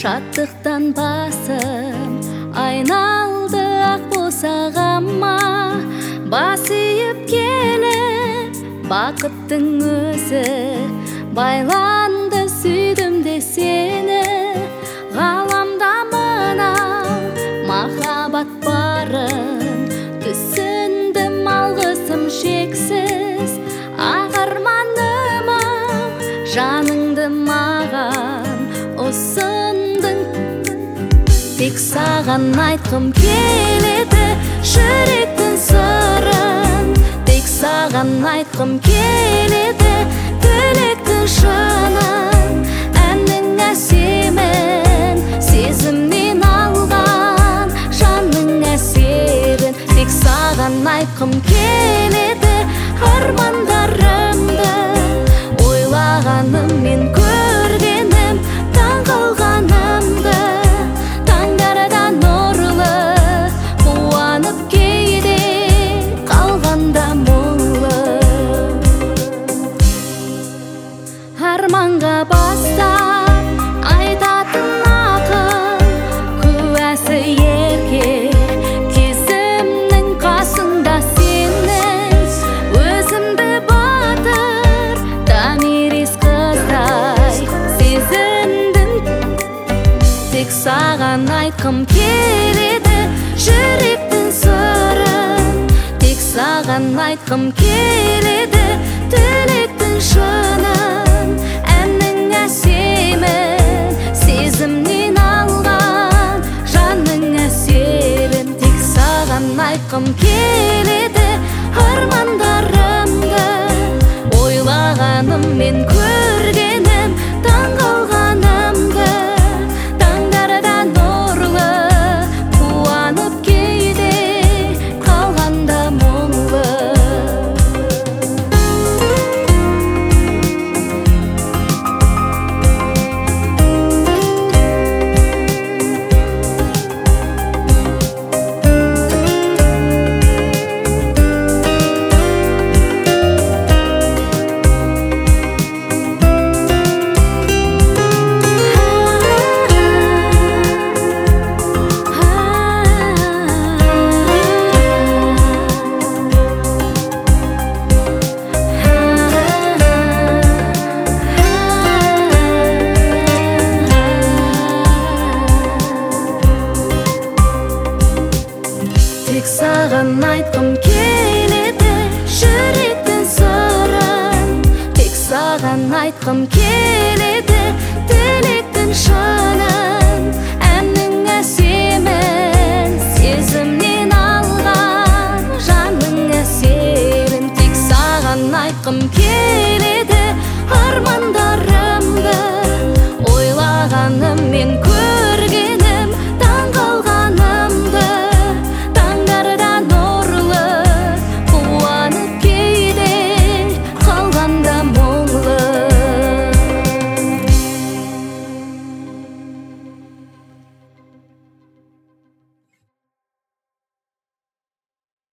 Шаттықтан басым айналды ақ босағама, басиып келіп бақыттың өзі байланды, сүйдім де сені. Ғаламда мынау махаббат барын түсіндім, алғысым шексіз. Ақ арманым-ау, жаныңды маған ұсындың. Тек саған айтқым келеді жүректің сырын, тек саған айтқым келеді тілектің шынын. Әннің әсемін сезімнен алған, жанның әсерін тек саған айтқым келеді. Армандарымды ойлағаным, мен көргенім, таңғалғанымды. Таңдарда нұрлы қуанып, кейде қалғанда мұңлы. Арманға бастап айтатын ақыл куәсі ерке, кезімнің қасында сенің. Өзімді батыр томирис қыздай сезіндім. Тек саған айтқым келеді жүректің сырын, тек саған айтқым келеді тілектің шынын. Әннің әсемін сезімнен алған, жанның әсерін тек саған айтқым келеді.